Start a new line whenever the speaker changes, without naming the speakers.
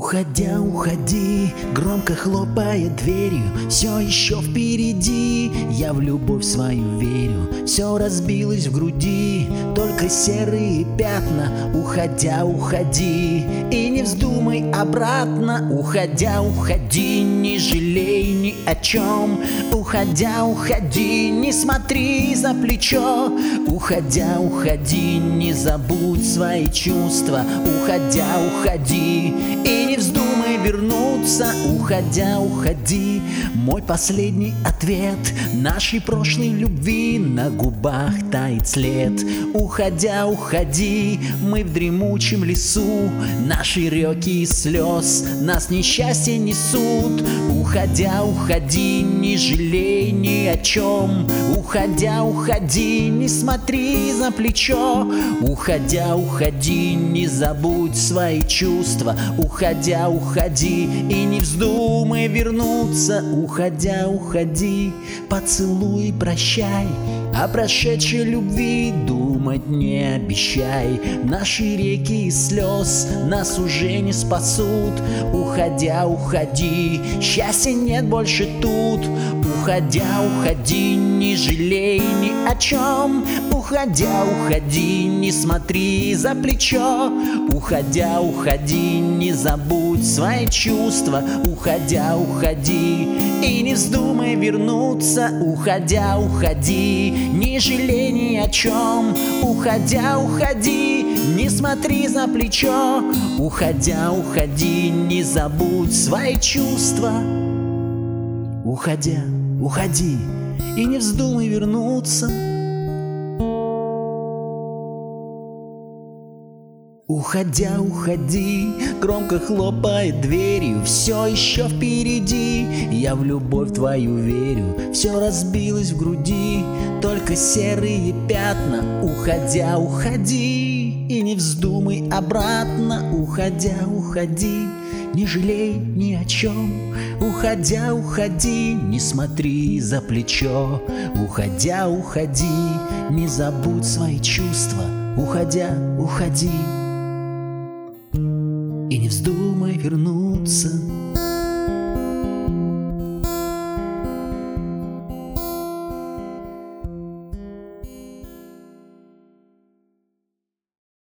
Уходя, уходи, громко хлопая дверью, все еще впереди, я в любовь свою верю. Все разбилось в груди, только серые пятна. Уходя, уходи, и не вздумай обратно. Уходя, уходи, не жалей ни о чем. Уходя, уходи, не смотри за плечо. Уходя, уходи, не забудь свои чувства. Уходя, уходи, и не вздумай вернуться. Уходя, уходи, мой последний ответ нашей прошлой любви. На губах тает след. Уходя, уходи, мы в дремучем лесу. Наши реки слез нас несчастье несут. Уходя, уходи, не жалей ни о чем. Уходя, уходи, не смотри за плечо. Уходя, уходи, не забудь свои чувства. Уходя, уходи, и не вздумай вернуться. Уходя, уходи, поцелуй, прощай. О прошедшей любви думать не обещай. Наши реки слез нас уже не спасут. Уходя, уходи, счастья нет больше тут. Уходя, уходи, не жалей ни о чем. Уходя, уходи, не смотри за плечо. Уходя, уходи, не забудь свои чувства. Уходя, уходи, и не вздумай вернуться. Уходя, уходи, не жалей ни о чем. Уходя, уходи, не смотри за плечо. Уходя, уходи, не забудь свои чувства. Уходя, уходи, и не вздумай вернуться. Уходя, уходи, громко хлопая дверью, все еще впереди, я в любовь твою верю. Все разбилось в груди, только серые пятна. Уходя, уходи, и не вздумай обратно. Уходя, уходи, не жалей ни о чем. Уходя, уходи, не смотри за плечо. Уходя, уходи, не забудь свои чувства. Уходя, уходи, и не вздумай вернуться.